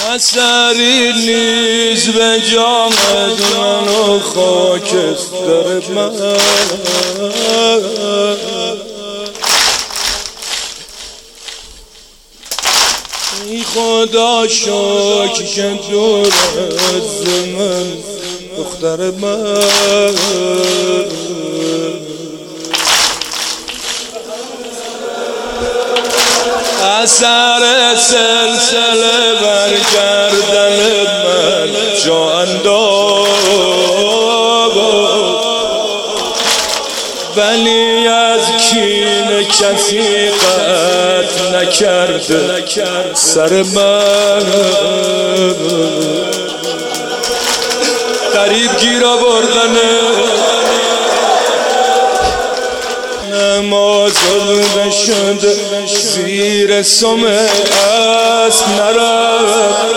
اثری نیز به جامد من و خاکستر من. ای خدا شکر که دور از من دختر من. اثر سلسله بر گردن من جا انداز، ولی از کینه کسی قطع نکرده سر من. غریب گیرا بردنه نماز آلوده شده زیر سم اسب نرفت،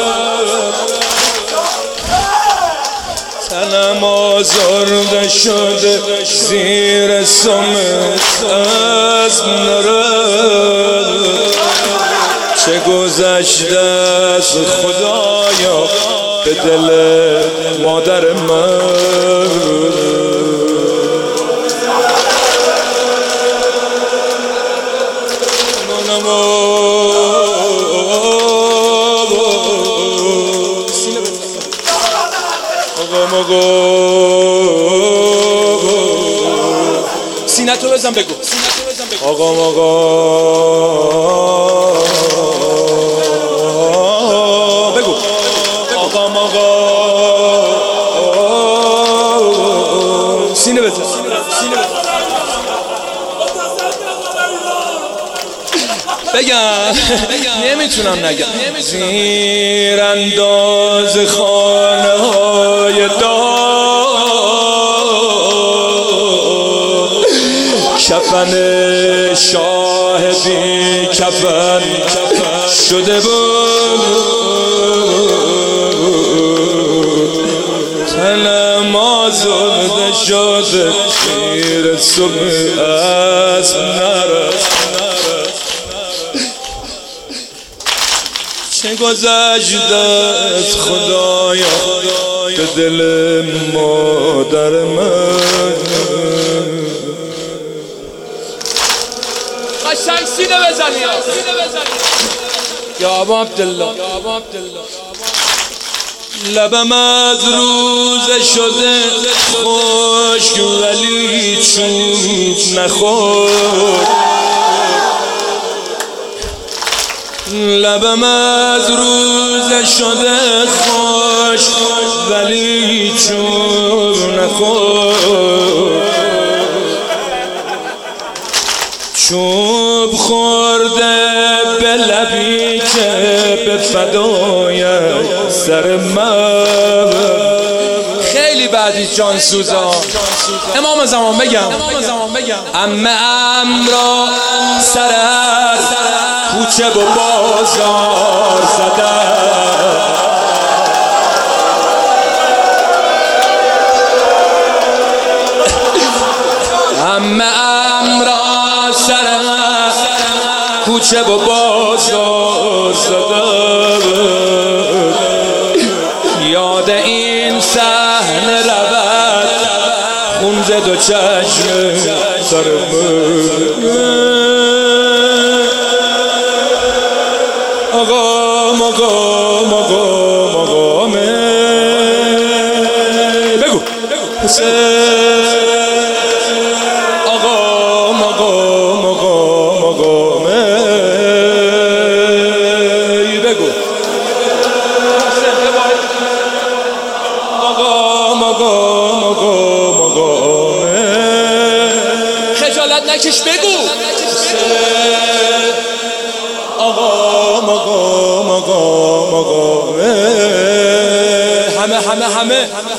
تنم آزرده شده زیر سم اسب نرفت. چه گذشته از خدایا به دل مادر من. سینه تو بزن بگو آقا بگو آقا سینه بزن بگم نمیتونم نگم. زیر انداز خانه های دار کفن شاه بی کفن شده بود، تنم آزرده شده زیر سم اسب نرفت. چه گذشته از خدایا به دل مادر من. قشنگ سینه بزنی یا ابا عبدالله. لبم از روزه شده خشک ولی چوب نخورد، لبم از روزه شده خشک ولی چوب نخورد. چوب خورده به لبی که به فدای سر من. خیلی بعدی جان سوزا امام زمان بگم عمه را سر کوچه و بازار زدن، عمه را سر کوچه و بازار زدن. یاد این صحنه رود خون ز دو چشم سر مقام بگو آقا مقام بگو مقام خجالت نکش بگو آقا مقام همه